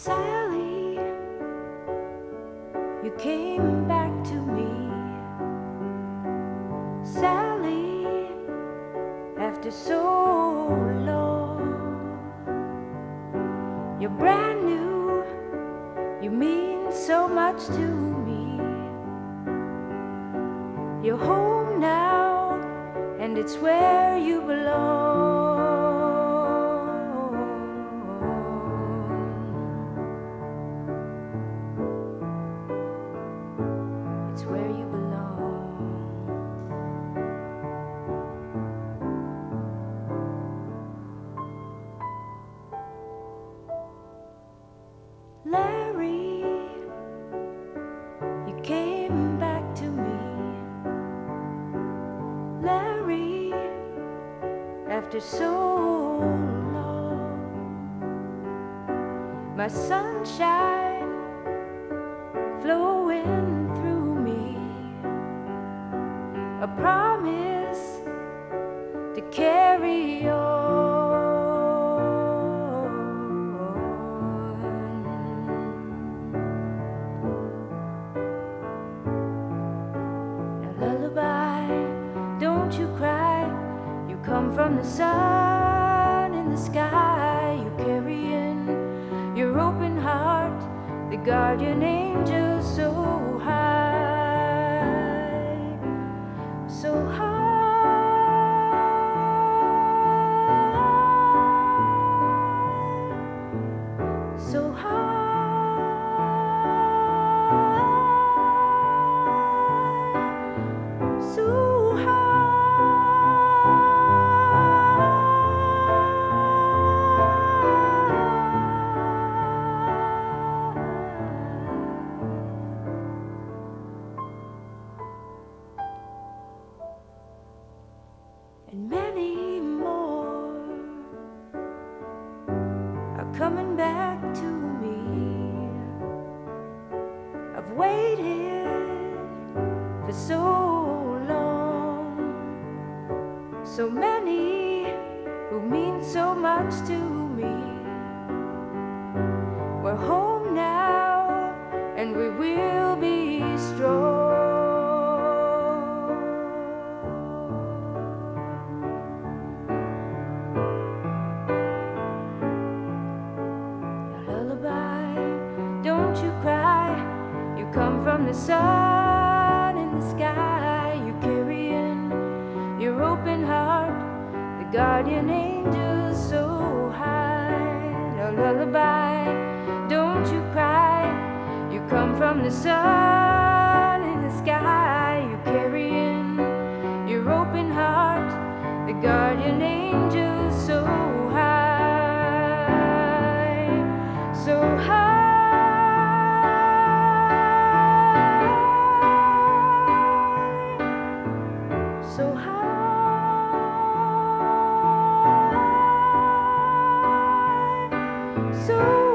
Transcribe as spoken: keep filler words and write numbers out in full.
Sally, you came back to me. Sally, after so long, you're brand new, you mean so much to me. You're home now, and it's where you belong. It's where you belong. Larry, you came back to me. Larry, after so long, my sunshine flowing through me, a promise to carry on. Now lullaby, don't you cry, you come from the sun in the sky. You carry in your open heart, the guardian angel so high, so high, so high, so and many more are coming back to me. I've waited for so long, so many who mean so much to me. We're home now, and we will be strong. Don't you cry, you come from the sun in the sky. You carry in your open heart, the guardian angel so high. Now lullaby, don't you cry, you come from the sun in the sky. You carry in your open heart, the guardian angel so high, so high. So high, so